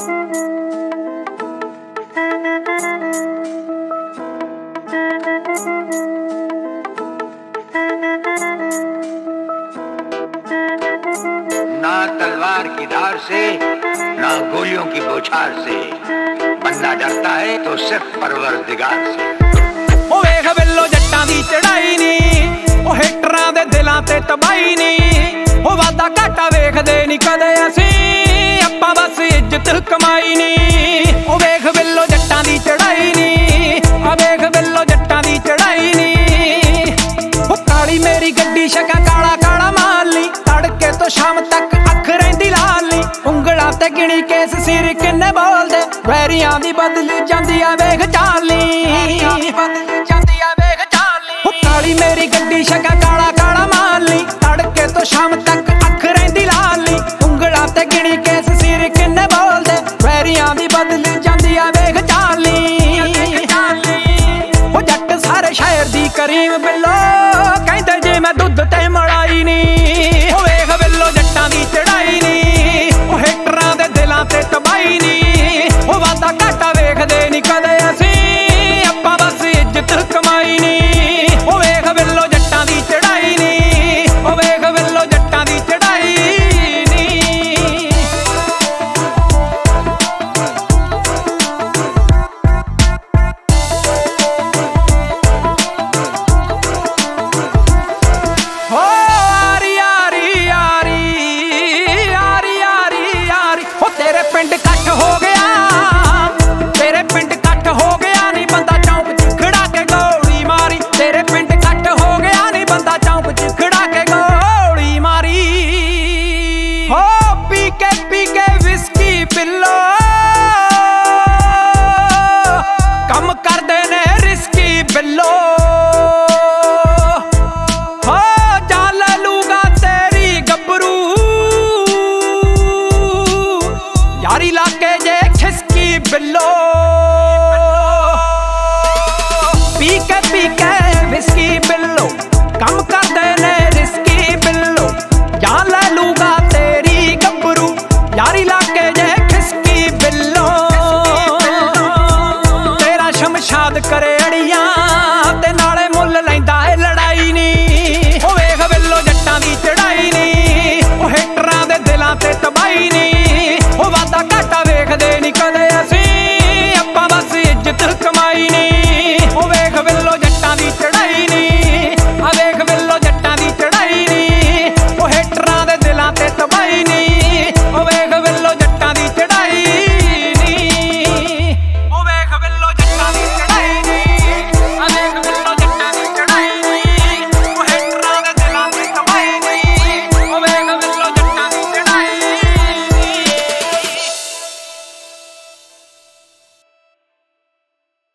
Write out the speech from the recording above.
ना तलवार की धार से ना गोलियों की बौछार से बंदा डरता है तो सिर्फ परवरदिगार से। ओ वेख बिल्लो जट्टां दी चढ़ाई नी, ओ हेटरां दे दिलां ते तबाही नी, ओ वादा घाटा वेखदे नी कदे असीं, आपां बस इज्जत कमाई नी। ओ वेख बिल्लो जट्टां दी चढ़ाई नी, आ वेख बिल्लो जट्टां दी चढ़ाई नी। ओ काली मेरी गड्डी शका काला काला माली, तड़के तो शाम तक अख रहिंदी लाली, उंगलां ते गिणी केस सिर किन्ने बोलदे, वैरियां दी बदली जांदी आ वेख चाली, काली मेरी गड्डी शका काला काला माली, तड़के तो शाम तक अख